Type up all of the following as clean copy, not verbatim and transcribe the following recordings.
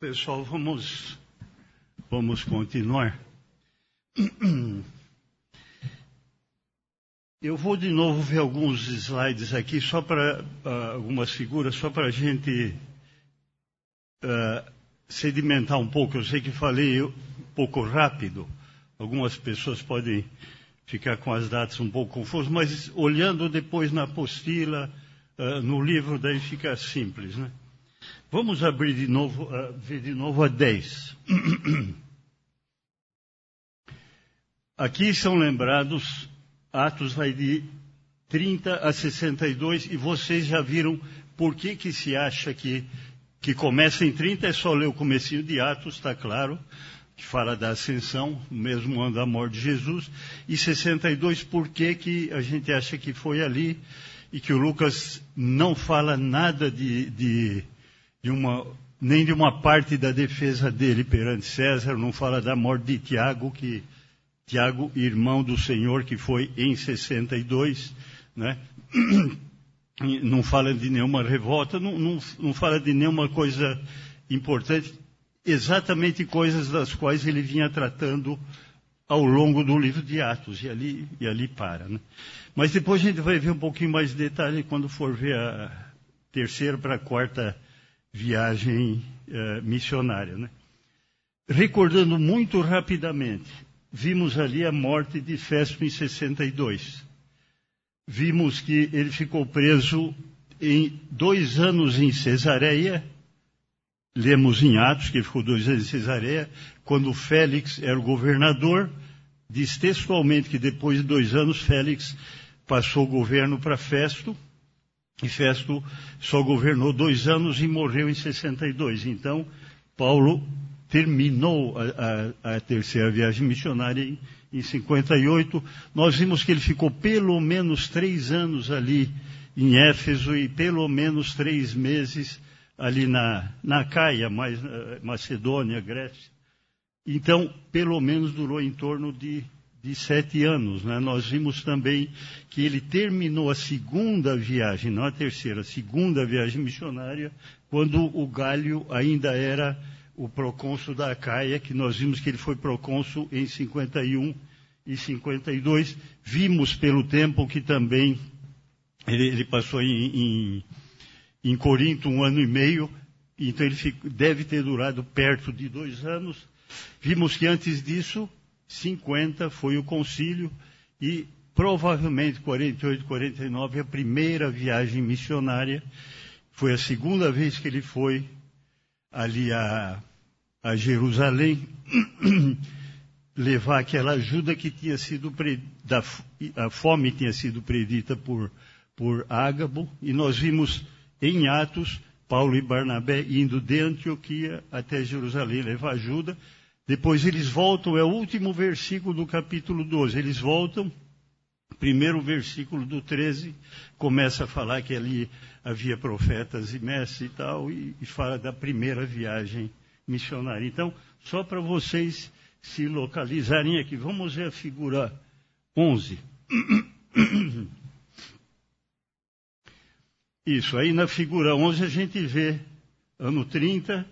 Pessoal, vamos continuar. Eu vou de novo ver alguns slides aqui, só para algumas figuras, só para a gente sedimentar um pouco. Eu sei que falei um pouco rápido, algumas pessoas podem ficar com as datas um pouco confusas, mas olhando depois na apostila, no livro, daí fica simples, né? Vamos abrir de novo, ver de novo a 10. Aqui são lembrados Atos vai de 30 a 62, e vocês já viram por que se acha que começa em 30, é só ler o comecinho de Atos, está claro, que fala da ascensão, o mesmo ano da morte de Jesus, e 62, por que a gente acha que foi ali, e que o Lucas não fala nada nem de uma parte da defesa dele perante César, não fala da morte de Tiago, Tiago, irmão do Senhor, que foi em 62, né? Não fala de nenhuma revolta, não fala de nenhuma coisa importante, exatamente coisas das quais ele vinha tratando ao longo do livro de Atos, e ali para, né? Mas depois a gente vai ver um pouquinho mais de detalhe quando for ver a terceira para a quarta viagem missionária, né? Recordando muito rapidamente, vimos ali a morte de Festo em 62. Vimos que ele ficou preso 2 anos em Cesareia. Lemos em Atos que ele ficou 2 anos em Cesareia. Quando Félix era o governador, diz textualmente que depois de 2 anos Félix passou o governo para Festo. E Festo só governou 2 anos e morreu em 62. Então, Paulo terminou a terceira viagem missionária em 58. Nós vimos que ele ficou pelo menos 3 anos ali em Éfeso e pelo menos 3 meses ali na Acaia, Macedônia, Grécia. Então, pelo menos durou em torno de 7 anos, né? Nós vimos também que ele terminou a segunda viagem, não a terceira, a segunda viagem missionária, quando o Gálio ainda era o procônsul da Acaia, que nós vimos que ele foi procônsul em 51 e 52. Vimos pelo tempo que também ele passou em Corinto 1 ano e meio, então ele deve ter durado perto de 2 anos. Vimos que antes disso, 50 foi o concílio, e provavelmente 48, 49, a primeira viagem missionária. Foi a segunda vez que ele foi ali a Jerusalém, levar aquela ajuda que tinha sido a fome tinha sido predita por Ágabo, e nós vimos em Atos Paulo e Barnabé indo de Antioquia até Jerusalém levar ajuda. Depois eles voltam, é o último versículo do capítulo 12, eles voltam, primeiro versículo do 13, começa a falar que ali havia profetas e mestres e tal, e fala da primeira viagem missionária. Então, só para vocês se localizarem aqui, vamos ver a figura 11. Isso, aí na figura 11 a gente vê ano 30,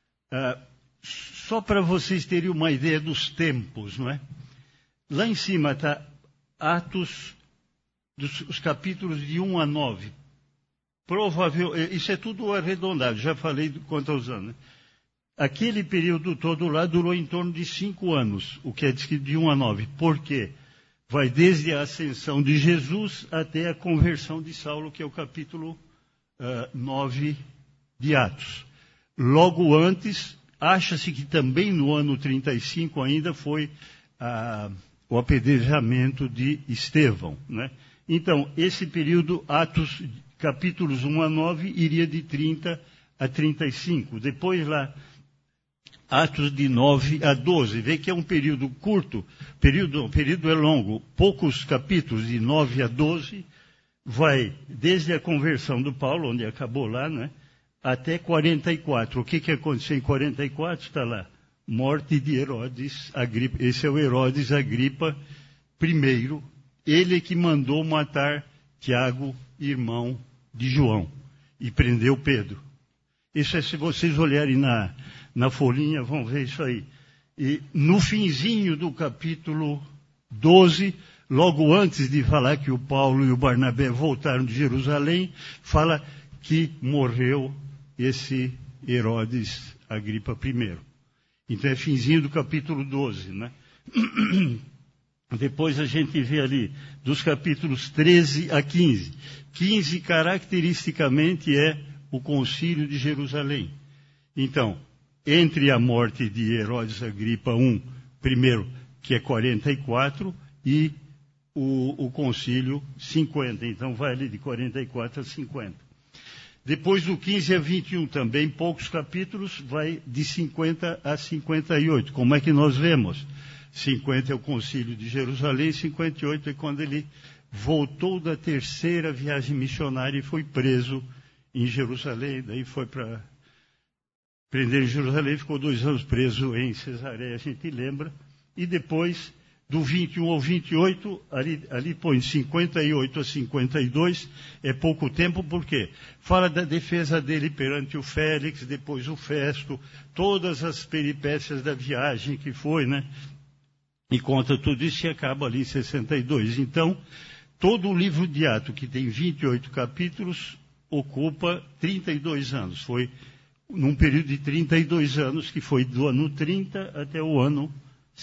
só para vocês terem uma ideia dos tempos, não é? Lá em cima está Atos, os capítulos de 1 a 9. Isso é tudo arredondado, já falei quanto aos anos, né? Aquele período todo lá durou em torno de 5 anos, o que é descrito de 1 a 9. Por quê? Vai desde a ascensão de Jesus até a conversão de Saulo, que é o capítulo 9 de Atos. Logo antes, acha-se que também no ano 35 ainda foi o apedrejamento de Estevão, né? Então, esse período, Atos, capítulos 1 a 9, iria de 30 a 35. Depois lá, Atos de 9 a 12. Vê que é um período curto, o período é longo, poucos capítulos, de 9 a 12, vai desde a conversão do Paulo, onde acabou lá, né, até 44. O que aconteceu em 44? Está lá. Morte de Herodes Agripa. Esse é o Herodes Agripa I. Ele que mandou matar Tiago, irmão de João, e prendeu Pedro. Isso é se vocês olharem na folhinha, vão ver isso aí. E no finzinho do capítulo 12, logo antes de falar que o Paulo e o Barnabé voltaram de Jerusalém, fala que morreu esse Herodes Agripa I. Então é finzinho do capítulo 12, né? Depois a gente vê ali, dos capítulos 13 a 15. 15, caracteristicamente, é o concílio de Jerusalém. Então, entre a morte de Herodes Agripa I, primeiro, que é 44, e o concílio 50. Então, vai ali de 44 a 50. Depois do 15 a 21, também poucos capítulos, vai de 50 a 58. Como é que nós vemos? 50 é o concílio de Jerusalém, 58 é quando ele voltou da terceira viagem missionária e foi preso em Jerusalém. Daí foi para prender em Jerusalém, ficou 2 anos preso em Cesareia, a gente lembra. E depois, do 21 ao 28, ali põe 58 a 52, é pouco tempo, por quê? Fala da defesa dele perante o Félix, depois o Festo, todas as peripécias da viagem que foi, né? E conta tudo isso e acaba ali em 62. Então, todo o livro de Atos, que tem 28 capítulos, ocupa 32 anos. Foi num período de 32 anos, que foi do ano 30 até o ano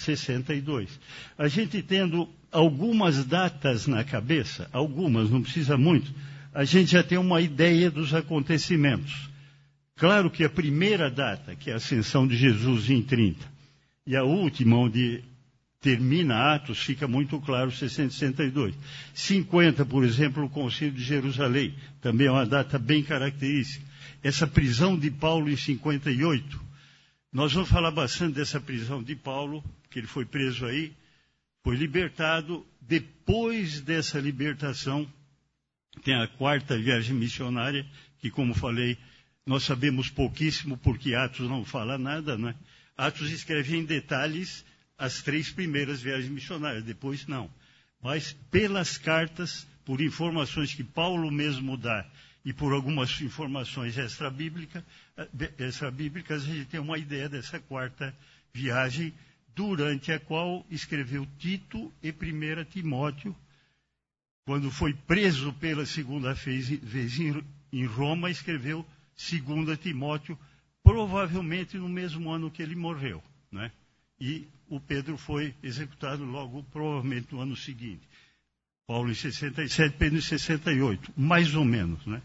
62. A gente tendo algumas datas na cabeça, algumas, não precisa muito, a gente já tem uma ideia dos acontecimentos. Claro que a primeira data, que é a ascensão de Jesus em 30, e a última, onde termina Atos, fica muito claro, 662. 50, por exemplo, o Concílio de Jerusalém, também é uma data bem característica. Essa prisão de Paulo em 58, nós vamos falar bastante dessa prisão de Paulo, que ele foi preso aí, foi libertado. Depois dessa libertação, tem a quarta viagem missionária, que, como falei, nós sabemos pouquíssimo, porque Atos não fala nada, né? Atos escreve em detalhes as 3 primeiras viagens missionárias, depois não. Mas pelas cartas, por informações que Paulo mesmo dá, e por algumas informações extra-bíblicas, a gente tem uma ideia dessa quarta viagem, durante a qual escreveu Tito e 1 Timóteo, quando foi preso pela segunda vez em Roma, escreveu 2 Timóteo, provavelmente no mesmo ano que ele morreu, né? E o Pedro foi executado logo, provavelmente, no ano seguinte. Paulo em 67, Pedro em 68, mais ou menos, né?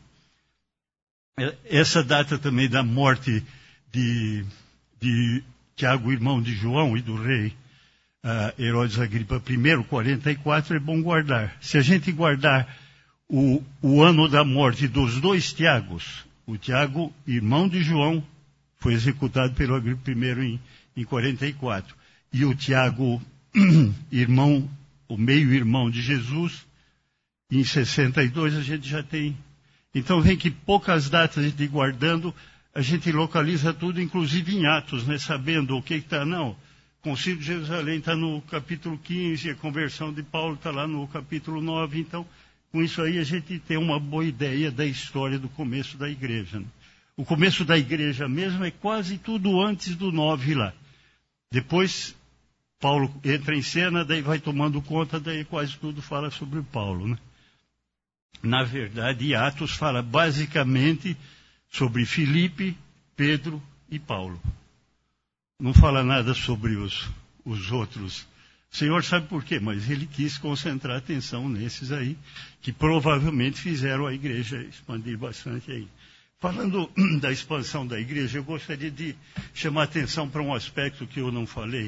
Essa data também da morte de Tiago, irmão de João, e do rei Herodes Agripa I, 44, é bom guardar. Se a gente guardar o ano da morte dos 2 Tiagos, o Tiago, irmão de João, foi executado pelo Agripa I em 44. E o Tiago, irmão, o meio-irmão de Jesus, em 62 a gente já tem. Então vem que poucas datas a gente ir guardando, a gente localiza tudo, inclusive em Atos, né? Sabendo o que está, não. O Concílio de Jerusalém está no capítulo 15, a conversão de Paulo está lá no capítulo 9, então com isso aí a gente tem uma boa ideia da história do começo da igreja, né? O começo da igreja mesmo é quase tudo antes do 9 lá. Depois Paulo entra em cena, daí vai tomando conta, daí quase tudo fala sobre Paulo, né? Na verdade, Atos fala basicamente sobre Filipe, Pedro e Paulo. Não fala nada sobre os outros. O Senhor sabe por quê, mas ele quis concentrar a atenção nesses aí, que provavelmente fizeram a igreja expandir bastante aí. Falando da expansão da igreja, eu gostaria de chamar a atenção para um aspecto que eu não falei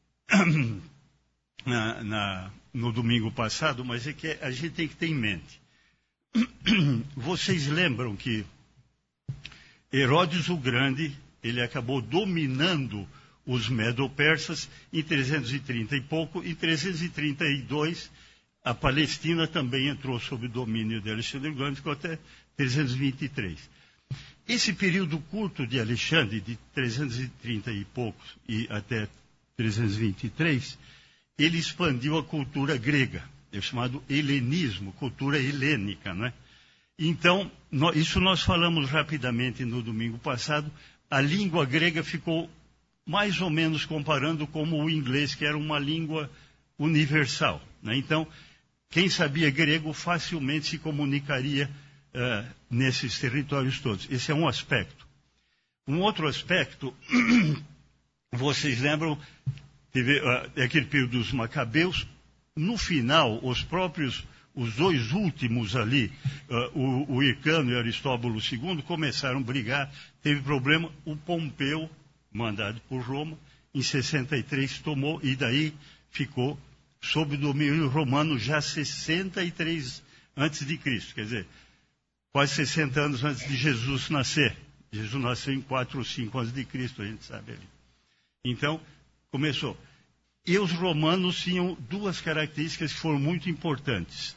no domingo passado, mas é que a gente tem que ter em mente. Vocês lembram que Herodes o Grande, ele acabou dominando os medo-persas em 330 e pouco. Em 332, a Palestina também entrou sob o domínio de Alexandre o Grande, ficou até 323. Esse período curto de Alexandre, de 330 e poucos e até 323, ele expandiu a cultura grega, é chamado helenismo, cultura helênica, né? Então, isso nós falamos rapidamente no domingo passado, a língua grega ficou mais ou menos comparando como o inglês, que era uma língua universal, né? Então, quem sabia grego facilmente se comunicaria nesses territórios todos. Esse é um aspecto. Um outro aspecto, vocês lembram, teve aquele período dos Macabeus. No final, os dois últimos ali, o Hircano e o Aristóbulo II, começaram a brigar, teve problema. O Pompeu, mandado por Roma, em 63 tomou, e daí ficou sob o domínio romano já 63 antes de Cristo, quer dizer, quase 60 anos antes de Jesus nascer. Jesus nasceu em 4 ou 5 antes de Cristo, a gente sabe ali. Então, começou. E os romanos tinham duas características que foram muito importantes.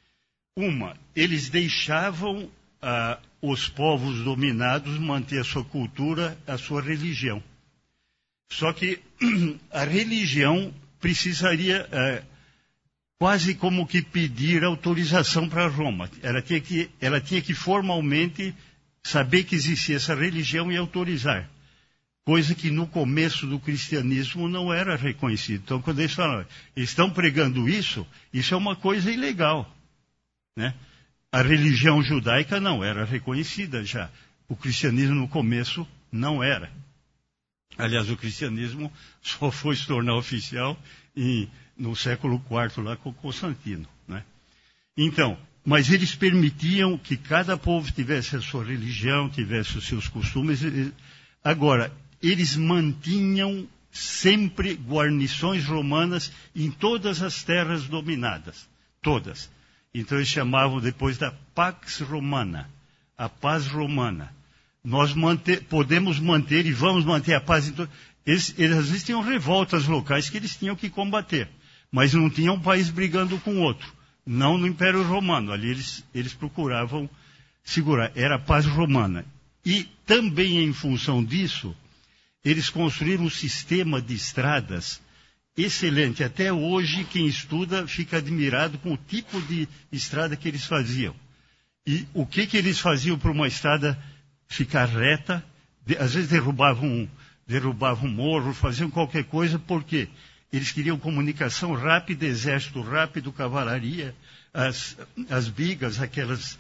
Uma, eles deixavam os povos dominados manter a sua cultura, a sua religião. Só que a religião precisaria quase como que pedir autorização para Roma. Ela tinha que formalmente saber que existia essa religião e autorizar. Coisa que no começo do cristianismo não era reconhecido. Então, quando eles falam, eles estão pregando isso é uma coisa ilegal, né? A religião judaica não era reconhecida já. O cristianismo no começo não era. Aliás, o cristianismo só foi se tornar oficial no século IV, lá com Constantino, né? Então, mas eles permitiam que cada povo tivesse a sua religião, tivesse os seus costumes. Agora, eles mantinham sempre guarnições romanas em todas as terras dominadas. Todas. Então eles chamavam depois da Pax Romana, a paz romana. Nós podemos manter e vamos manter a paz. Eles às vezes tinham revoltas locais que eles tinham que combater, mas não tinham um país brigando com o outro. Não no Império Romano, ali eles procuravam segurar. Era a paz romana. E também em função disso, eles construíram um sistema de estradas excelente. Até hoje, quem estuda fica admirado com o tipo de estrada que eles faziam. E o que eles faziam para uma estrada ficar reta? Às vezes derrubavam um morro, faziam qualquer coisa, porque eles queriam comunicação rápida, exército rápido, cavalaria, as bigas, aquelas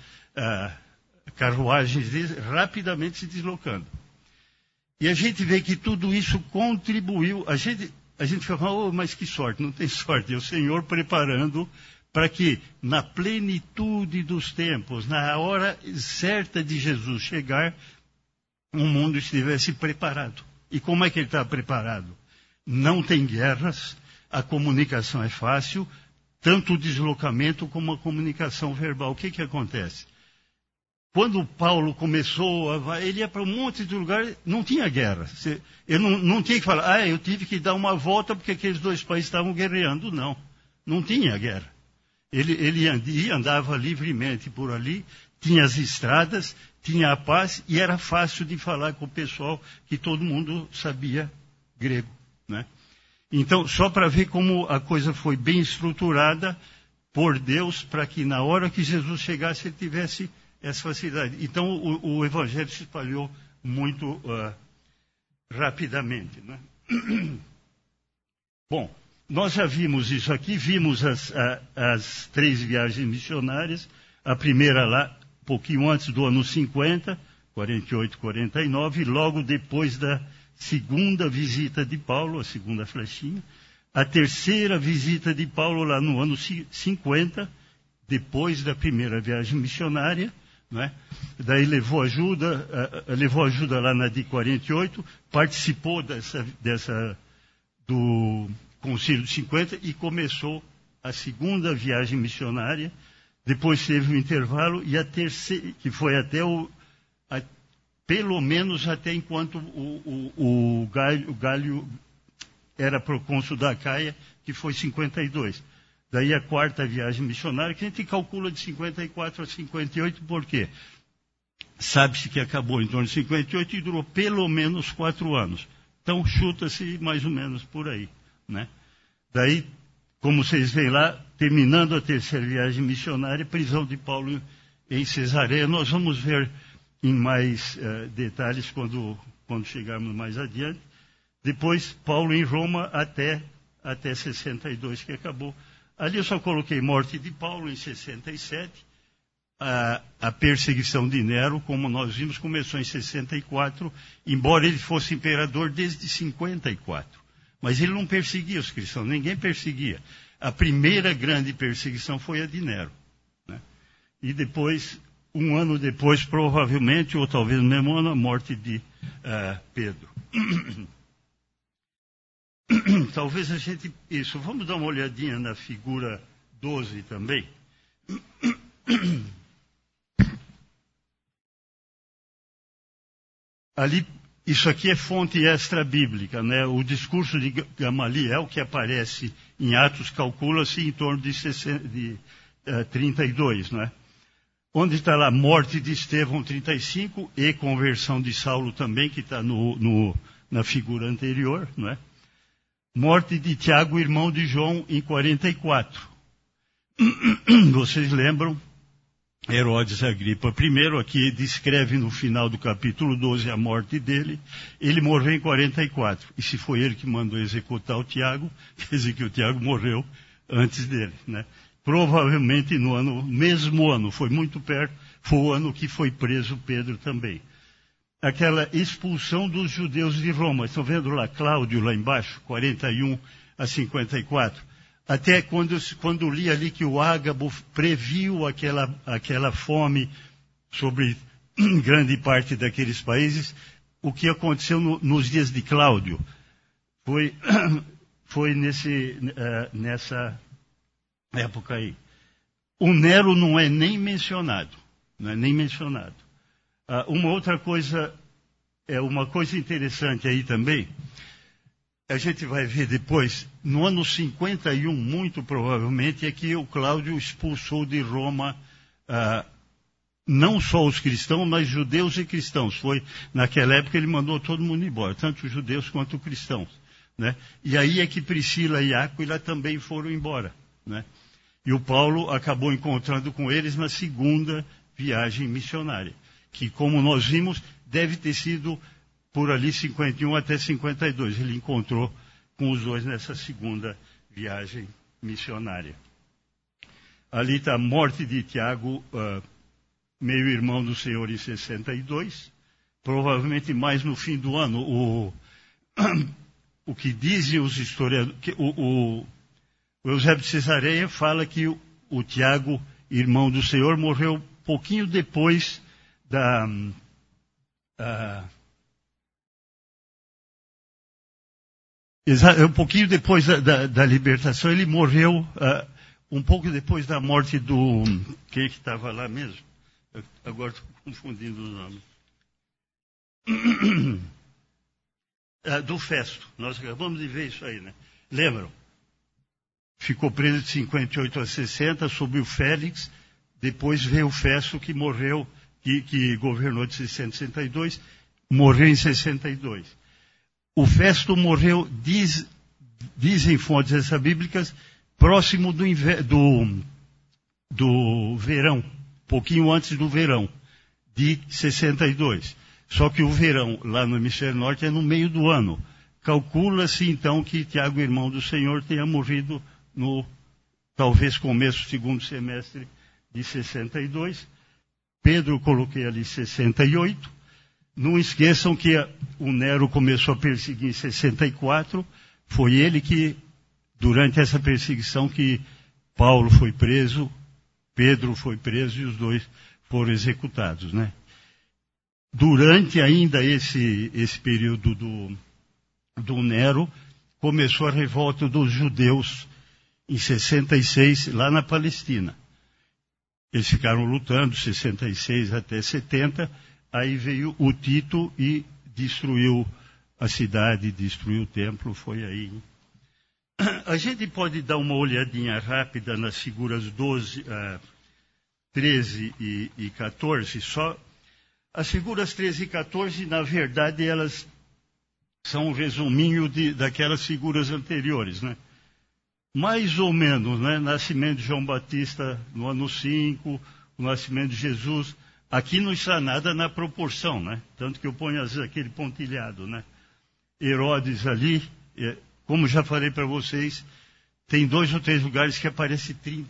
carruagens rapidamente se deslocando. E a gente vê que tudo isso contribuiu. A gente fala, oh, mas que sorte, não tem sorte. É o Senhor preparando para que, na plenitude dos tempos, na hora certa de Jesus chegar, o mundo estivesse preparado. E como é que ele está preparado? Não tem guerras, a comunicação é fácil, tanto o deslocamento como a comunicação verbal. O que acontece? Quando Paulo começou, ele ia para um monte de lugares, não tinha guerra. Ele não tinha que falar, eu tive que dar uma volta porque aqueles dois países estavam guerreando. Não tinha guerra. Ele andava livremente por ali, tinha as estradas, tinha a paz e era fácil de falar com o pessoal que todo mundo sabia grego, né? Então, só para ver como a coisa foi bem estruturada por Deus, para que na hora que Jesus chegasse ele tivesse essa facilidade. Então, o Evangelho se espalhou muito rapidamente, né? Bom, nós já vimos isso aqui, vimos as 3 viagens missionárias, a primeira lá, pouquinho antes do ano 50, 48, 49, e logo depois da segunda visita de Paulo, a segunda flechinha, a terceira visita de Paulo lá no ano 50, depois da primeira viagem missionária, né? Daí levou ajuda lá na de 48, participou do Concílio de 50 e começou a segunda viagem missionária. Depois teve um intervalo e a terceira, que foi até pelo menos até enquanto o Gálio era procônsul da Acaia, que foi 52. Daí a quarta viagem missionária, que a gente calcula de 54 a 58, por quê? Sabe-se que acabou em torno de 58 e durou pelo menos 4 anos. Então chuta-se mais ou menos por aí, né? Daí, como vocês veem lá, terminando a terceira viagem missionária, prisão de Paulo em Cesareia. Nós vamos ver em mais detalhes quando quando chegarmos mais adiante. Depois, Paulo em Roma até 62, que acabou. Ali eu só coloquei morte de Paulo em 67. A perseguição de Nero, como nós vimos, começou em 64, embora ele fosse imperador desde 54. Mas ele não perseguia os cristãos, ninguém perseguia. A primeira grande perseguição foi a de Nero, né? E depois, um ano depois, provavelmente, ou talvez no mesmo ano, a morte de Pedro. Talvez a gente... Isso, vamos dar uma olhadinha na figura 12 também. Ali, isso aqui é fonte extra-bíblica, né? O discurso de Gamaliel, que aparece em Atos, calcula-se em torno de 32, né? Onde está lá morte de Estevão, 35, e conversão de Saulo também, que está na figura anterior, né? Morte de Tiago, irmão de João, em 44. Vocês lembram? Herodes Agripa I, aqui descreve no final do capítulo 12 a morte dele. Ele morreu em 44. E se foi ele que mandou executar o Tiago, quer dizer que o Tiago morreu antes dele, né? Provavelmente no mesmo ano, foi muito perto, foi o ano que foi preso Pedro também. Aquela expulsão dos judeus de Roma. Estão vendo lá Cláudio, lá embaixo, 41 a 54. Até quando li ali que o Ágabo previu aquela fome sobre grande parte daqueles países, o que aconteceu nos dias de Cláudio foi nessa época aí. O Nero não é nem mencionado. Não é nem mencionado. Uma outra coisa, uma coisa interessante aí também, a gente vai ver depois, no ano 51, muito provavelmente, é que o Cláudio expulsou de Roma não só os cristãos, mas judeus e cristãos. Naquela época ele mandou todo mundo embora, tanto os judeus quanto os cristãos, né? E aí é que Priscila e Áquila também foram embora, né? E o Paulo acabou encontrando com eles na segunda viagem missionária, que, como nós vimos, deve ter sido por ali 51 até 52. Ele encontrou com os dois nessa segunda viagem missionária. Ali está a morte de Tiago, meio-irmão do Senhor, em 62. Provavelmente mais no fim do ano. O que dizem os historiadores... O Eusébio de Cesareia fala que o Tiago, irmão do Senhor, morreu pouquinho depois um pouquinho depois da libertação. Ele morreu um pouco depois da morte do... Quem que estava lá mesmo? Agora estou confundindo os nomes. Do Festo. Nós acabamos de ver isso aí, né? Lembram? Ficou preso de 58 a 60 sob o Félix. Depois veio o Festo, que morreu, que governou de 62, morreu em 62. O Festo morreu, dizem fontes extra-bíblicas, próximo do verão, pouquinho antes do verão, de 62. Só que o verão, lá no hemisfério norte, é no meio do ano. Calcula-se, então, que Tiago, irmão do Senhor, tenha morrido no, talvez, começo do segundo semestre de 62. Pedro, coloquei ali 68. Não esqueçam que o Nero começou a perseguir em 64. Foi ele que, durante essa perseguição, que Paulo foi preso, Pedro foi preso e os dois foram executados, né? Durante ainda esse período do Nero, começou a revolta dos judeus em 66, lá na Palestina. Eles ficaram lutando, 66 até 70, aí veio o Tito e destruiu a cidade, destruiu o templo, foi aí. A gente pode dar uma olhadinha rápida nas figuras 13 e 14, só. As figuras 13 e 14, na verdade, elas são um resuminho daquelas figuras anteriores, né? Mais ou menos, né? Nascimento de João Batista no ano 5, o nascimento de Jesus Aqui não está nada na proporção, né? Tanto que eu ponho às vezes aquele pontilhado, né? Herodes ali, como já falei para vocês, tem 2 ou 3 lugares que aparece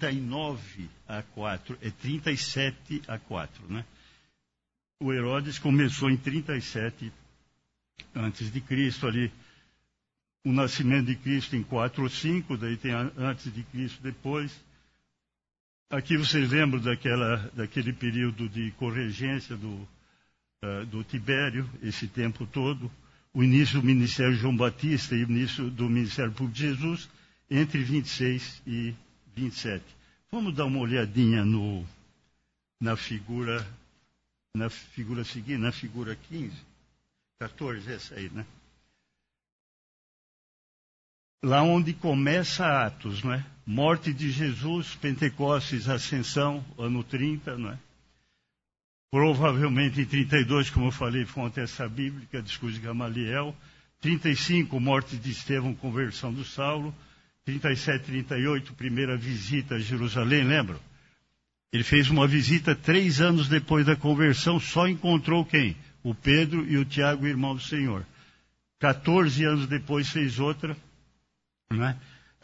39-4, é 37-4, né? O Herodes começou em 37 antes de Cristo ali, o nascimento de Cristo em 4 ou 5, daí tem antes de Cristo, depois. Aqui vocês lembram daquele período de corregência do Tibério, esse tempo todo, o início do ministério de João Batista e o início do ministério público de Jesus, entre 26 e 27. Vamos dar uma olhadinha na figura seguinte, na figura 14, essa aí, né? Lá onde começa Atos, não é? Morte de Jesus, Pentecostes, Ascensão, ano 30, não é? Provavelmente em 32, como eu falei, fonte essa bíblica, discurso de Gamaliel. 35, morte de Estevão, conversão do Saulo. 37, 38, primeira visita a Jerusalém, lembram? Ele fez uma visita 3 anos depois da conversão, só encontrou quem? O Pedro e o Tiago, irmão do Senhor. 14 anos depois fez outra, né?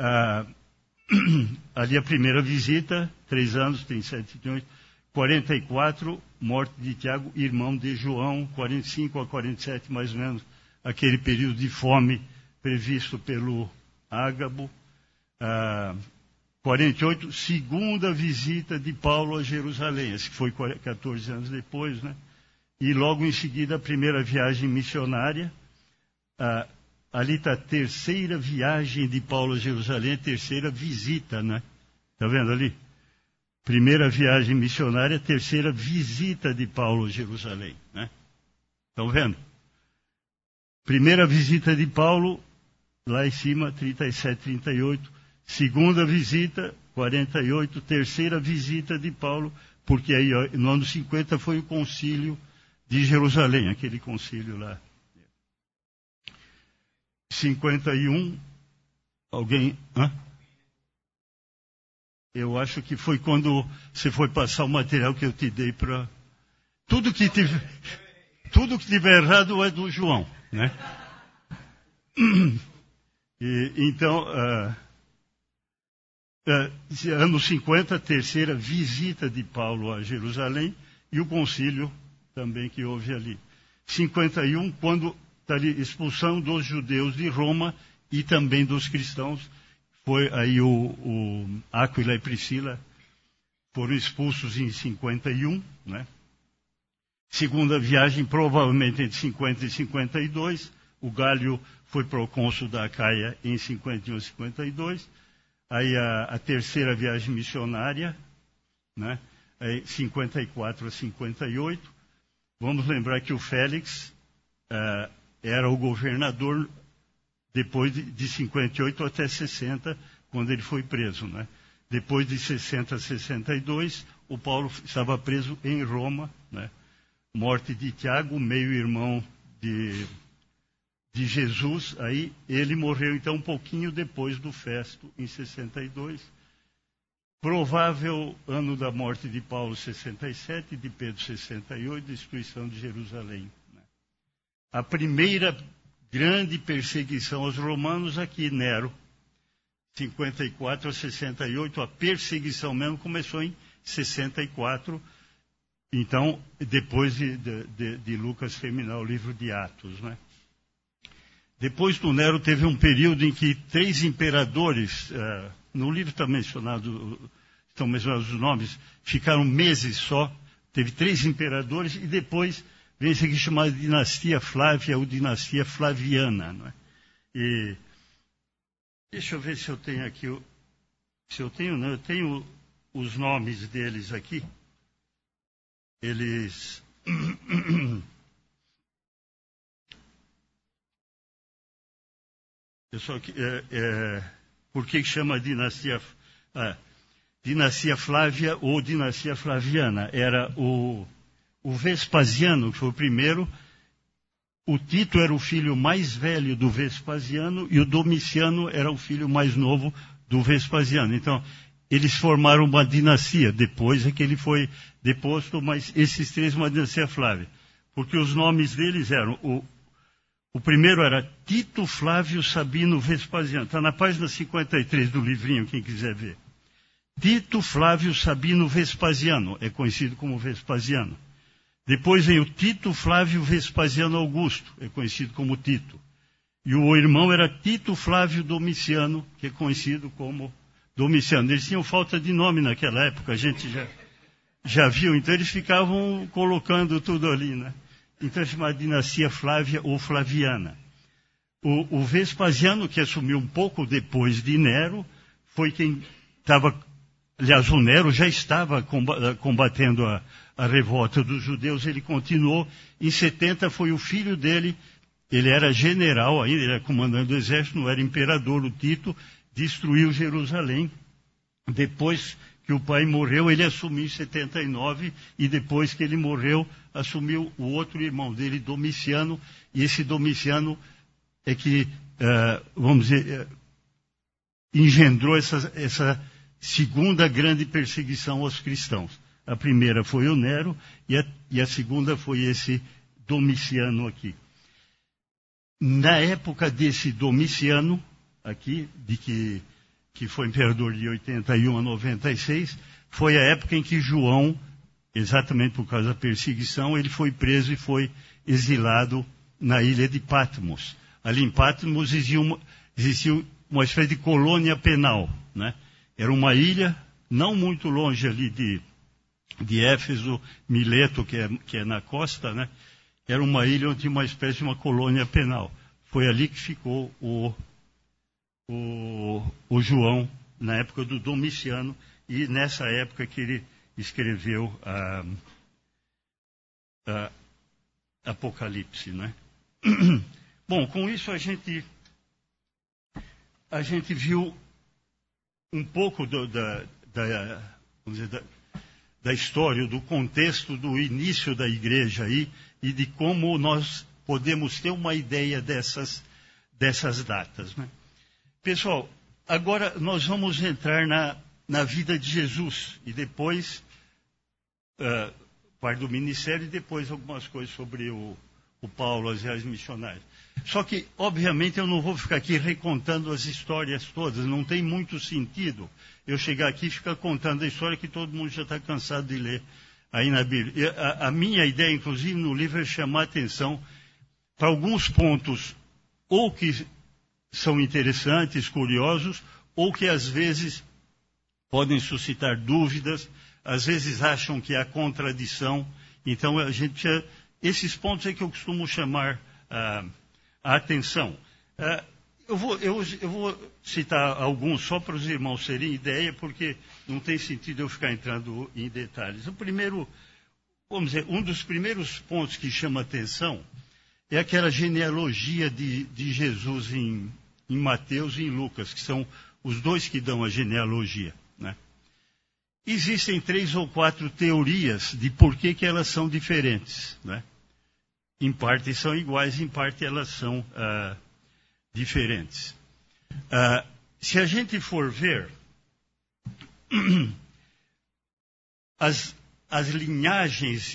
Ali a primeira visita, 3 anos, 37, 38, 44, morte de Tiago, irmão de João, 45 a 47, mais ou menos, aquele período de fome previsto pelo Ágabo. 48, segunda visita de Paulo a Jerusalém, esse que foi 14 anos depois, né? E logo em seguida a primeira viagem missionária. Ali está a terceira viagem de Paulo a Jerusalém, a terceira visita, né? Está vendo ali? Primeira viagem missionária, terceira visita de Paulo a Jerusalém, né? Estão vendo? Primeira visita de Paulo, lá em cima, 37, 38. Segunda visita, 48. Terceira visita de Paulo, porque aí no ano 50 foi o concílio de Jerusalém, aquele concílio lá. 51, alguém... Eu acho que foi quando você foi passar o material que eu te dei para... Tudo que tiver errado é do João, né? Então, anos 50, terceira visita de Paulo a Jerusalém e o concílio também que houve ali. 51, quando... expulsão dos judeus de Roma e também dos cristãos. Foi aí o Áquila e Priscila foram expulsos em 51, né? Segunda viagem, provavelmente entre 50 e 52. O Gálio foi procônsul da Acaia em 51 e 52. Aí a terceira viagem missionária, né? Aí 54 a 58. Vamos lembrar que o Félix... era o governador depois de 58 até 60, quando ele foi preso, né? Depois de 60 a 62, o Paulo estava preso em Roma, né? Morte de Tiago, meio-irmão de Jesus. Aí ele morreu, então, um pouquinho depois do Festo, em 62. Provável ano da morte de Paulo, 67, de Pedro, 68, destruição de Jerusalém. A primeira grande perseguição aos romanos aqui, Nero, 54 a 68, a perseguição mesmo começou em 64, então, depois de Lucas terminar o livro de Atos, né? Depois do Nero teve um período em que 3 imperadores, no livro está estão mencionados os nomes, ficaram meses só, teve 3 imperadores e depois... vem isso aqui chamado dinastia Flávia ou dinastia Flaviana, não é? E deixa eu ver se eu tenho aqui, se eu tenho, não, eu tenho os nomes deles aqui. Eles por que chama dinastia Flávia ou dinastia Flaviana? Era o Vespasiano, que foi o primeiro. O Tito era o filho mais velho do Vespasiano e o Domiciano era o filho mais novo do Vespasiano. Então, eles formaram uma dinastia. Depois é que ele foi deposto, mas esses três, uma dinastia Flávia. Porque os nomes deles eram... O primeiro era Tito Flávio Sabino Vespasiano. Está na página 53 do livrinho, quem quiser ver. Tito Flávio Sabino Vespasiano, é conhecido como Vespasiano. Depois vem o Tito Flávio Vespasiano Augusto, é conhecido como Tito. E o irmão era Tito Flávio Domiciano, que é conhecido como Domiciano. Eles tinham falta de nome naquela época, a gente já viu, então eles ficavam colocando tudo ali, né? Então é chamada dinastia Flávia ou Flaviana. O Vespasiano, que assumiu um pouco depois de Nero, foi quem estava... Aliás, o Nero já estava combatendo a revolta dos judeus, ele continuou. Em 70 foi o filho dele, ele era general ainda, ele era comandante do exército, não era imperador, o Tito, destruiu Jerusalém. Depois que o pai morreu, ele assumiu em 79, e depois que ele morreu, assumiu o outro irmão dele, Domiciano, e esse Domiciano é que, vamos dizer, engendrou essa segunda grande perseguição aos cristãos. A primeira foi o Nero, e a segunda foi esse Domiciano aqui. Na época desse Domiciano, aqui, que foi imperador de 81 a 96, foi a época em que João, exatamente por causa da perseguição, ele foi preso e foi exilado na ilha de Patmos. Ali em Patmos existia uma espécie de colônia penal, né? Era uma ilha, não muito longe ali de Éfeso, Mileto, que é na costa, né? Era uma ilha onde tinha uma espécie de uma colônia penal. Foi ali que ficou o João, na época do Domiciano, e nessa época que ele escreveu Apocalipse, né? Bom, com isso a gente viu um pouco vamos dizer, da história, do contexto do início da igreja aí, e de como nós podemos ter uma ideia dessas datas, né? Pessoal, agora nós vamos entrar na vida de Jesus, e depois parte do ministério, e depois algumas coisas sobre o Paulo, as viagens missionárias. Só que, obviamente, eu não vou ficar aqui recontando as histórias todas, não tem muito sentido eu chegar aqui e ficar contando a história que todo mundo já está cansado de ler aí na Bíblia. A minha ideia, inclusive, no livro é chamar a atenção para alguns pontos, ou que são interessantes, curiosos, ou que às vezes podem suscitar dúvidas, às vezes acham que há contradição. Então, esses pontos é que eu costumo chamar a atenção. Eu vou citar alguns só para os irmãos terem ideia, porque não tem sentido eu ficar entrando em detalhes. O primeiro, vamos dizer, um dos primeiros pontos que chama atenção é aquela genealogia de Jesus em Mateus e em Lucas, que são os dois que dão a genealogia, né? Existem 3 ou 4 teorias de por que elas são diferentes, né? Em parte são iguais, em parte elas são diferentes. Se a gente for ver as linhagens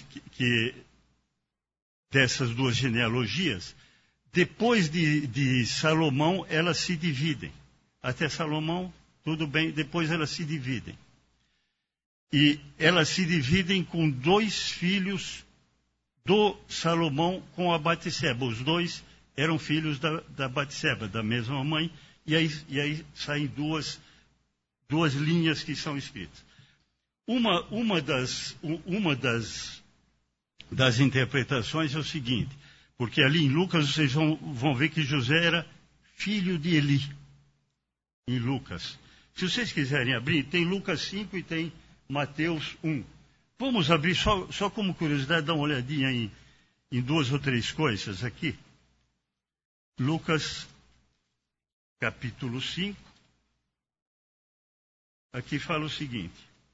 dessas duas genealogias, depois de Salomão, elas se dividem. Até Salomão, tudo bem, depois elas se dividem. E elas se dividem com 2 filhos do Salomão com a Batseba. Os 2 eram filhos da Batseba, da mesma mãe, e aí saem duas linhas que são escritas. Uma das interpretações é o seguinte, porque ali em Lucas vocês vão ver que José era filho de Eli, em Lucas. Se vocês quiserem abrir, tem Lucas 5 e tem Mateus 1. Vamos abrir, só como curiosidade, dar uma olhadinha em 2 ou 3 coisas aqui. Lucas, capítulo 5. Aqui fala o seguinte.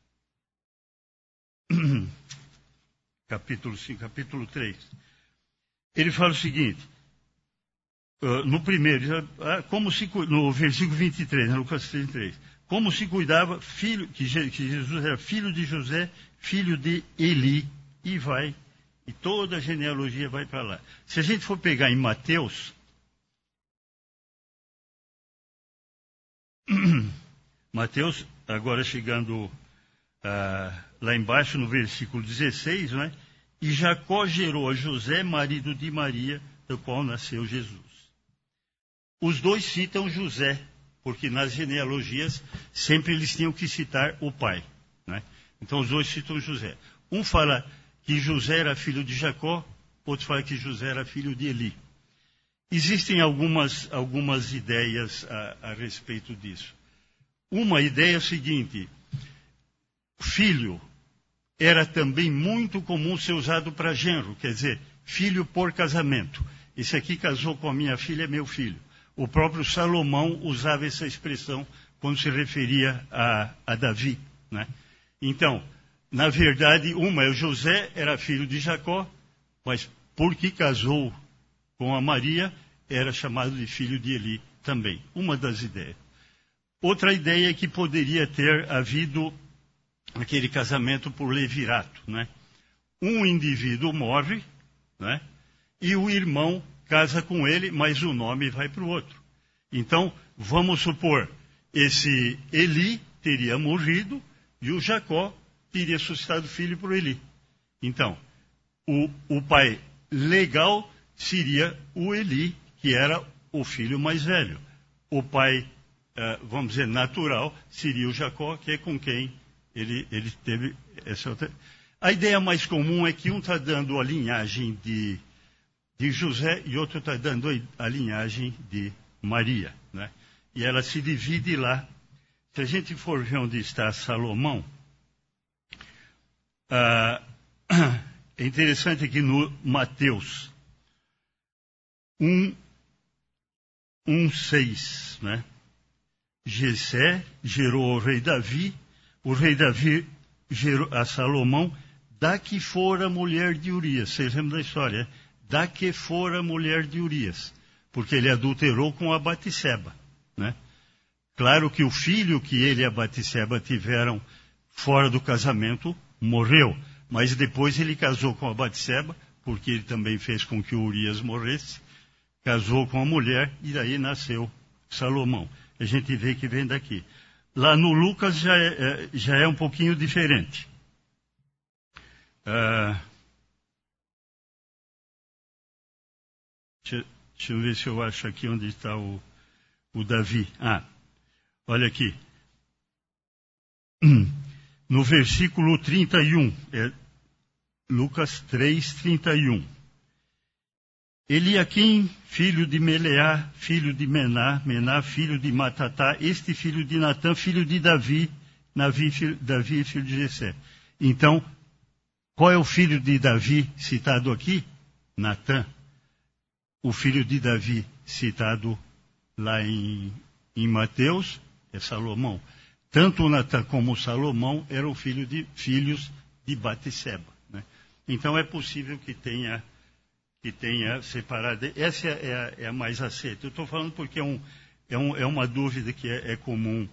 Capítulo 5, capítulo 3. Ele fala o seguinte. No primeiro, no versículo 23, Lucas 3. como se cuidava, que Jesus era filho de José, filho de Eli, e toda a genealogia vai para lá. Se a gente for pegar em Mateus, agora chegando lá embaixo no versículo 16, não é? E Jacó gerou a José, marido de Maria, do qual nasceu Jesus. Os dois citam José, porque nas genealogias sempre eles tinham que citar o pai, né? Então os dois citam José. Um fala que José era filho de Jacó, outro fala que José era filho de Eli. Existem algumas ideias a respeito disso. Uma ideia é a seguinte: filho era também muito comum ser usado para genro, quer dizer, filho por casamento. Esse aqui casou com a minha filha, é meu filho. O próprio Salomão usava essa expressão quando se referia a Davi, né? Então, na verdade, o José era filho de Jacó, mas porque casou com a Maria, era chamado de filho de Eli também. Uma das ideias. Outra ideia é que poderia ter havido aquele casamento por levirato, né? Um indivíduo morre, né? E o irmão casa com ele, mas o nome vai para o outro. Então, vamos supor, esse Eli teria morrido e o Jacó teria suscitado filho por Eli. Então, o pai legal seria o Eli, que era o filho mais velho. O pai, vamos dizer, natural, seria o Jacó, que é com quem ele teve essa outra. A ideia mais comum é que um está dando a linhagem de José e outro está dando a linhagem de Maria, né? E ela se divide lá. Se a gente for ver onde está Salomão, é interessante que no Mateus 1:6, né? Jessé gerou o rei Davi gerou a Salomão, da que fora mulher de Urias. Vocês lembram da história? Da que fora mulher de Urias, porque ele adulterou com a Batseba, né? Claro que o filho que ele e a Batseba tiveram fora do casamento morreu, mas depois ele casou com a Batseba, porque ele também fez com que o Urias morresse, casou com a mulher e daí nasceu Salomão. A gente vê que vem daqui. Lá no Lucas já é um pouquinho diferente. Deixa eu ver se eu acho aqui onde está o Davi. Olha aqui. No versículo 31, Lucas 3:31. Eliaquim, filho de Meleá, filho de Mená, filho de Matatá, este filho de Natã, filho de Davi, Davi, filho de Jessé. Então, qual é o filho de Davi citado aqui? Natã. O filho de Davi citado lá em Mateus é Salomão. Tanto Natã como Salomão eram filhos de Batseba, né? Então é possível que tenha separado. Essa é a mais aceita. Eu estou falando porque é uma dúvida que é comum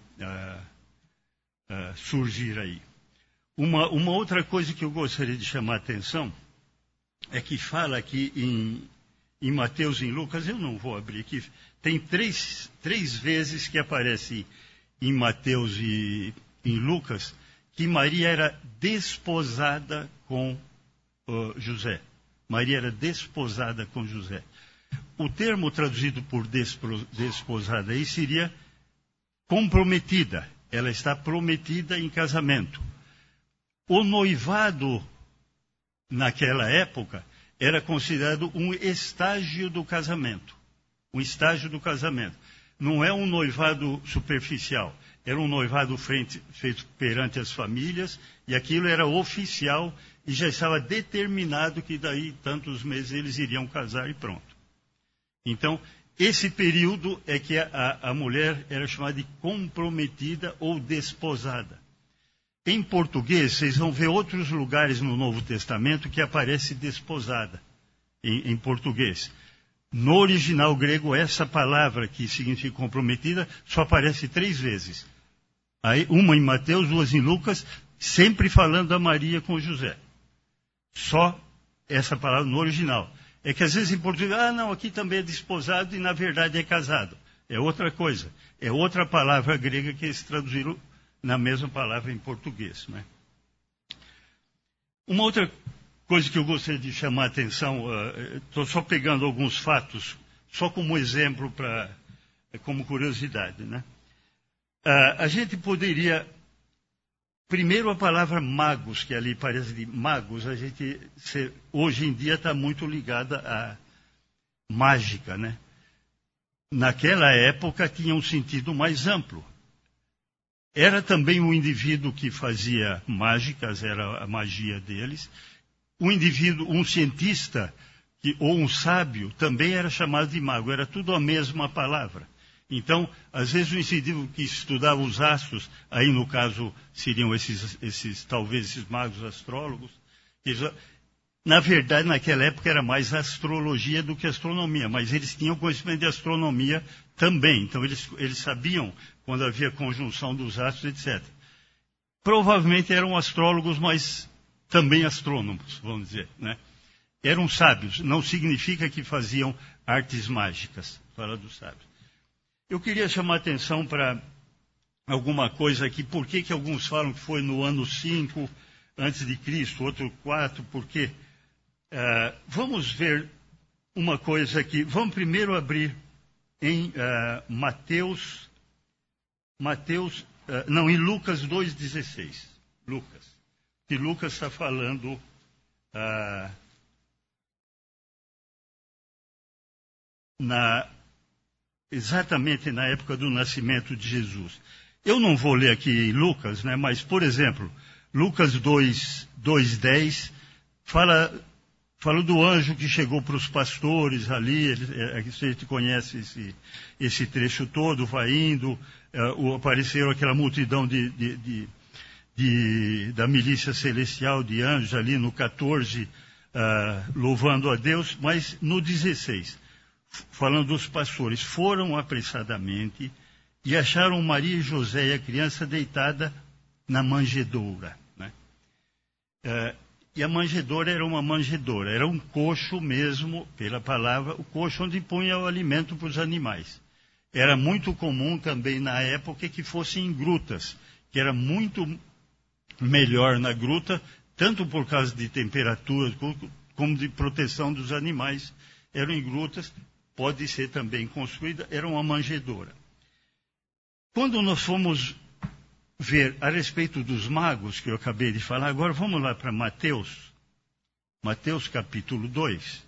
surgir aí. Uma outra coisa que eu gostaria de chamar a atenção é que fala aqui em Mateus e em Lucas, eu não vou abrir aqui, tem três vezes que aparece em Mateus e em Lucas que Maria era desposada com José. Maria era desposada com José. O termo traduzido por desposada aí seria comprometida. Ela está prometida em casamento. O noivado, naquela época, era considerado um estágio do casamento. Um estágio do casamento. Não é um noivado superficial. Era um noivado feito perante as famílias, e aquilo era oficial, e já estava determinado que daí tantos meses eles iriam casar e pronto. Então, esse período é que a mulher era chamada de comprometida ou desposada. Em português, vocês vão ver outros lugares no Novo Testamento que aparece desposada, em português. No original grego, essa palavra que significa comprometida só aparece 3 vezes. Aí, uma em Mateus, duas em Lucas, sempre falando da Maria com José. Só essa palavra no original. É que às vezes em português, não, aqui também é desposado e na verdade é casado. É outra coisa. É outra palavra grega que eles traduziram na mesma palavra em português, né? Uma outra coisa que eu gostaria de chamar a atenção, estou só pegando alguns fatos, só como exemplo, como curiosidade, né? A gente poderia, primeiro a palavra magos, que ali parece de magos, hoje em dia está muito ligada à mágica, né? Naquela época tinha um sentido mais amplo. Era também um indivíduo que fazia mágicas, era a magia deles. Um indivíduo, um cientista ou um sábio também era chamado de mago, era tudo a mesma palavra. Então, às vezes o indivíduo que estudava os astros, aí no caso seriam talvez esses magos astrólogos, na verdade naquela época era mais astrologia do que astronomia, mas eles tinham conhecimento de astronomia também, então eles sabiam quando havia conjunção dos astros, etc. Provavelmente eram astrólogos, mas também astrônomos, vamos dizer, né? Eram sábios, não significa que faziam artes mágicas, fala dos sábios. Eu queria chamar a atenção para alguma coisa aqui, por que alguns falam que foi no ano 5 antes de Cristo, outro 4, por quê? Vamos ver uma coisa aqui, vamos primeiro abrir em em Lucas 2,16. Que Lucas está falando exatamente na época do nascimento de Jesus. Eu não vou ler aqui Lucas, né, mas, por exemplo, Lucas 2,10 fala do anjo que chegou para os pastores ali, a gente conhece esse trecho todo, vai indo, apareceram aquela multidão da milícia celestial de anjos ali no 14, louvando a Deus, mas no 16, falando dos pastores, foram apressadamente e acharam Maria e José e a criança deitada na manjedoura, né? E a manjedoura era uma manjedoura, era um coxo mesmo, pela palavra, o coxo onde punha o alimento para os animais. Era muito comum também na época que fossem em grutas, que era muito melhor na gruta, tanto por causa de temperatura como de proteção dos animais. Eram em grutas, pode ser também construída, era uma manjedoura. Quando nós fomos ver a respeito dos magos, que eu acabei de falar, agora vamos lá para Mateus capítulo 2.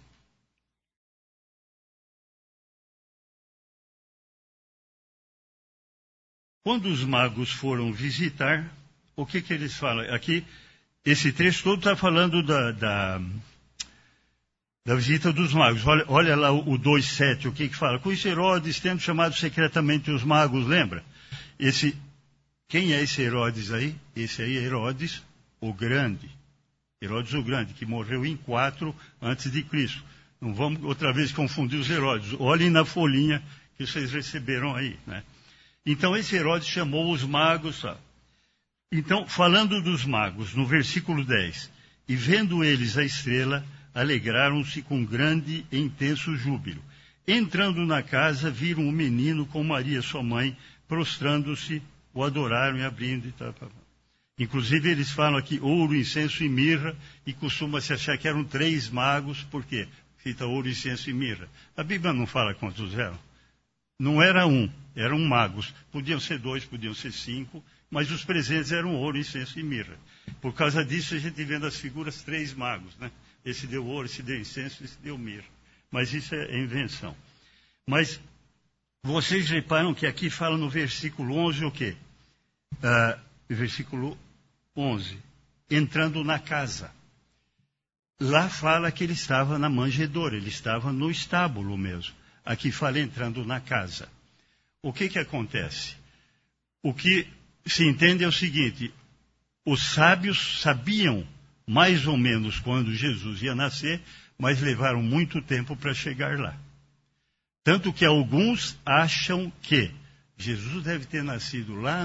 Quando os magos foram visitar, o que eles falam? Aqui, esse trecho todo está falando da visita dos magos. Olha lá o 2,7, o que fala? Com isso Herodes, tendo chamado secretamente os magos, lembra? Quem é esse Herodes aí? Esse aí é Herodes o Grande. Herodes o Grande, que morreu em 4 antes de Cristo. Não vamos outra vez confundir os Herodes. Olhem na folhinha que vocês receberam aí, né? Então esse Herodes chamou os magos. Então, falando dos magos, no versículo 10, e vendo eles a estrela, alegraram-se com grande e intenso júbilo. Entrando na casa, viram um menino com Maria, sua mãe, prostrando-se, o adoraram e abrindo e tal. Inclusive, eles falam aqui ouro, incenso e mirra, e costuma-se achar que eram 3 magos, por quê? Cita ouro, incenso e mirra. A Bíblia não fala quantos eram. Não era eram magos. Podiam ser 2, podiam ser 5, mas os presentes eram ouro, incenso e mirra. Por causa disso, a gente vê nas figuras 3 magos, né? Esse deu ouro, esse deu incenso, esse deu mirra. Mas isso é invenção. Mas vocês reparam que aqui fala no versículo 11 o quê? Versículo 11. Entrando na casa. Lá fala que ele estava na manjedoura, ele estava no estábulo mesmo. Aqui fala entrando na casa. O que acontece? O que se entende é o seguinte: os sábios sabiam mais ou menos quando Jesus ia nascer, mas levaram muito tempo para chegar lá. Tanto que alguns acham que Jesus deve ter nascido lá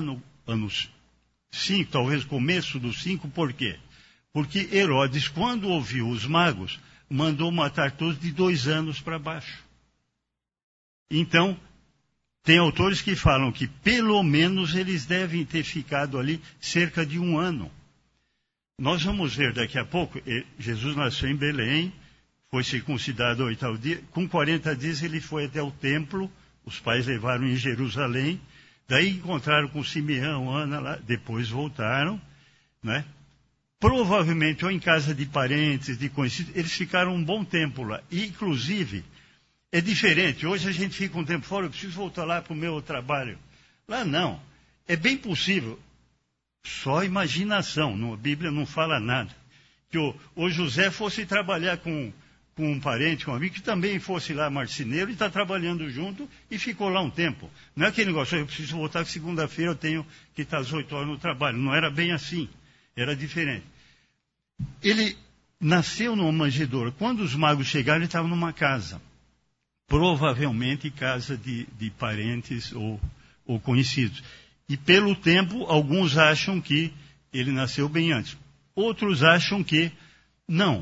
anos 5, talvez começo dos 5, por quê? Porque Herodes, quando ouviu os magos, mandou matar todos de 2 anos para baixo. Então, tem autores que falam que pelo menos eles devem ter ficado ali cerca de 1 ano. Nós vamos ver daqui a pouco, Jesus nasceu em Belém, foi circuncidado ao 8º dia, com 40 dias ele foi até o templo, os pais levaram em Jerusalém, daí encontraram com Simeão, Ana lá, depois voltaram, né? Provavelmente ou em casa de parentes, de conhecidos, eles ficaram um bom tempo lá. E, inclusive, é diferente, hoje a gente fica um tempo fora, eu preciso voltar lá para o meu trabalho. Lá não, é bem possível. Só imaginação, a Bíblia não fala nada. Que o José fosse trabalhar com um parente, com um amigo, que também fosse lá marceneiro e está trabalhando junto e ficou lá um tempo. Não é aquele negócio, eu preciso voltar que segunda-feira eu tenho que estar às 8 horas no trabalho. Não era bem assim, era diferente. Ele nasceu numa manjedoura. Quando os magos chegaram, ele estava numa casa. Provavelmente casa de parentes ou conhecidos. E pelo tempo, alguns acham que ele nasceu bem antes. Outros acham que não.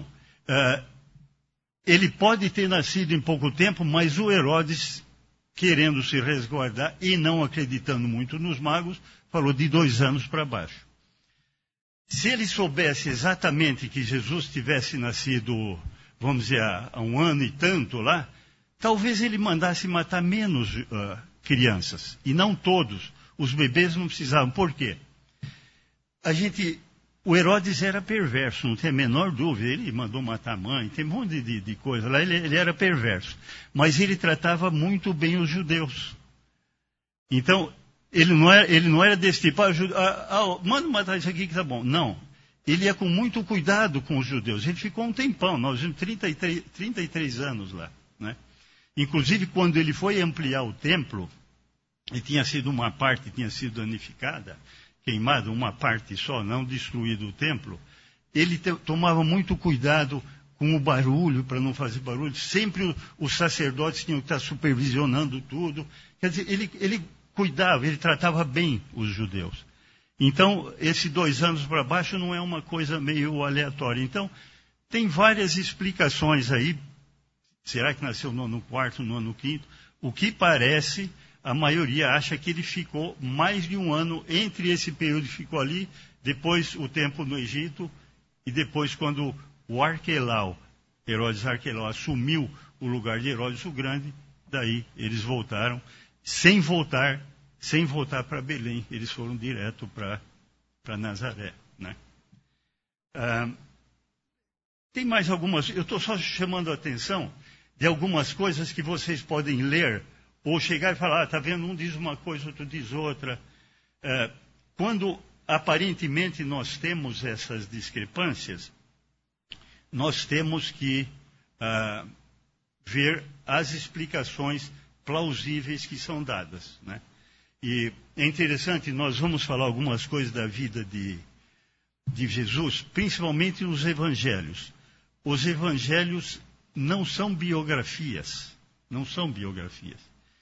Ele pode ter nascido em pouco tempo, mas o Herodes, querendo se resguardar e não acreditando muito nos magos, falou de 2 anos para baixo. Se ele soubesse exatamente que Jesus tivesse nascido, vamos dizer, há 1 ano e tanto lá, talvez ele mandasse matar menos crianças, e não todos. Os bebês não precisavam. Por quê? O Herodes era perverso, não tem a menor dúvida. Ele mandou matar a mãe, tem um monte de coisa lá. Ele era perverso. Mas ele tratava muito bem os judeus. Então, ele não era desse tipo, manda matar isso aqui que tá bom. Não. Ele ia com muito cuidado com os judeus. Ele ficou um tempão, nós vimos 33 anos lá, né? Inclusive, quando ele foi ampliar o templo, e uma parte tinha sido danificada, queimada, uma parte só, não destruído o templo, ele tomava muito cuidado com o barulho, para não fazer barulho. Sempre os sacerdotes tinham que estar supervisionando tudo. Quer dizer, ele cuidava, ele tratava bem os judeus. Então, esses 2 anos para baixo não é uma coisa meio aleatória. Então, tem várias explicações aí. Será que nasceu no ano 4º, no ano 5º? O que parece, a maioria acha que ele ficou mais de 1 ano entre esse período que ficou ali, depois o tempo no Egito, e depois quando o Arquelau, Herodes Arquelau, assumiu o lugar de Herodes o Grande, daí eles voltaram, sem voltar para Belém, eles foram direto para Nazaré, né? Tem mais algumas, eu estou só chamando a atenção de algumas coisas que vocês podem ler, ou chegar e falar, está vendo, um diz uma coisa, outro diz outra. Quando aparentemente nós temos essas discrepâncias, nós temos que ver as explicações plausíveis que são dadas, né? E é interessante, nós vamos falar algumas coisas da vida de Jesus, principalmente nos evangelhos. Os evangelhos não são biografias. Não são biografias.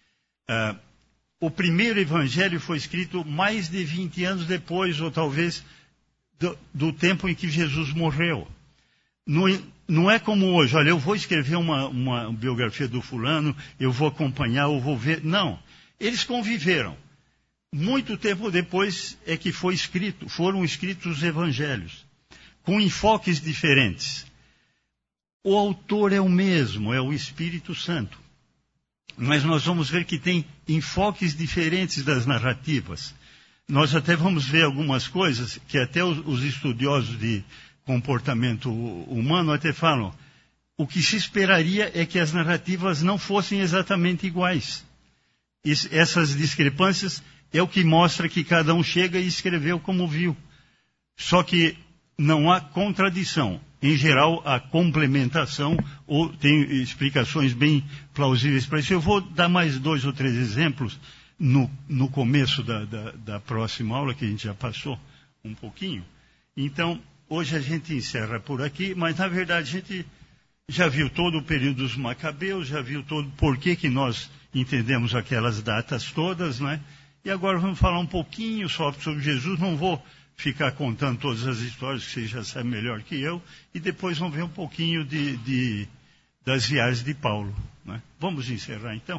O primeiro evangelho foi escrito mais de 20 anos depois, ou talvez do tempo em que Jesus morreu. Não é como hoje, olha, eu vou escrever uma biografia do fulano, eu vou acompanhar, eu vou ver. Não. Eles conviveram. Muito tempo depois é que foram escritos os evangelhos, com enfoques diferentes. O autor é o mesmo, é o Espírito Santo. Mas nós vamos ver que tem enfoques diferentes das narrativas. Nós até vamos ver algumas coisas que até os estudiosos de comportamento humano até falam. O que se esperaria é que as narrativas não fossem exatamente iguais. Essas discrepâncias é o que mostra que cada um chega e escreveu como viu. Só que não há contradição. Em geral, há complementação, ou tem explicações bem plausíveis para isso. Eu vou dar mais 2 ou 3 exemplos no começo da próxima aula, que a gente já passou um pouquinho. Então, hoje a gente encerra por aqui, mas na verdade a gente já viu todo o período dos Macabeus, já viu todo por que nós entendemos aquelas datas todas, né? E agora vamos falar um pouquinho só sobre Jesus. Não vou ficar contando todas as histórias, que você já sabe melhor que eu. E depois vamos ver um pouquinho das viagens de Paulo, né? Vamos encerrar então?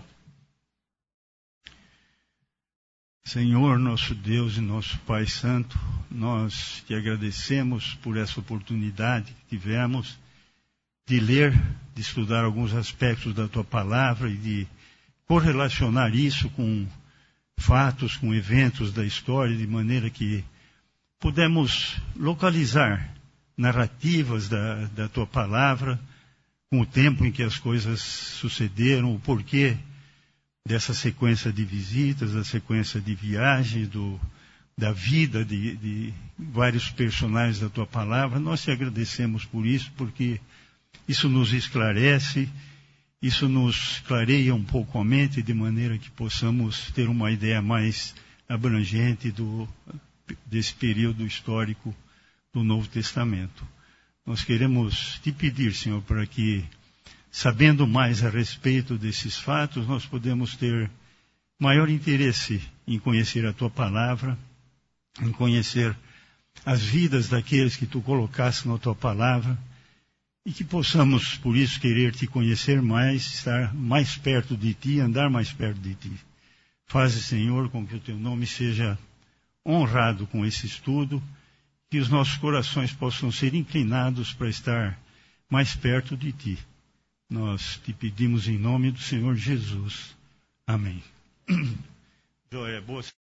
Senhor, nosso Deus e nosso Pai Santo, nós te agradecemos por essa oportunidade que tivemos de ler, de estudar alguns aspectos da Tua Palavra e de correlacionar isso com fatos, com eventos da história, de maneira que pudemos localizar narrativas da Tua Palavra, com o tempo em que as coisas sucederam, o porquê dessa sequência de visitas, da sequência de viagens, da vida de vários personagens da Tua Palavra. Nós te agradecemos por isso, porque isso nos esclarece, isso nos clareia um pouco a mente, de maneira que possamos ter uma ideia mais abrangente desse período histórico do Novo Testamento. Nós queremos te pedir, Senhor, para que, sabendo mais a respeito desses fatos, nós podemos ter maior interesse em conhecer a Tua Palavra, em conhecer as vidas daqueles que Tu colocaste na Tua Palavra, e que possamos, por isso, querer Te conhecer mais, estar mais perto de Ti, andar mais perto de Ti. Faze, Senhor, com que o Teu nome seja honrado com esse estudo, que os nossos corações possam ser inclinados para estar mais perto de Ti. Nós te pedimos em nome do Senhor Jesus. Amém. Joia, boa.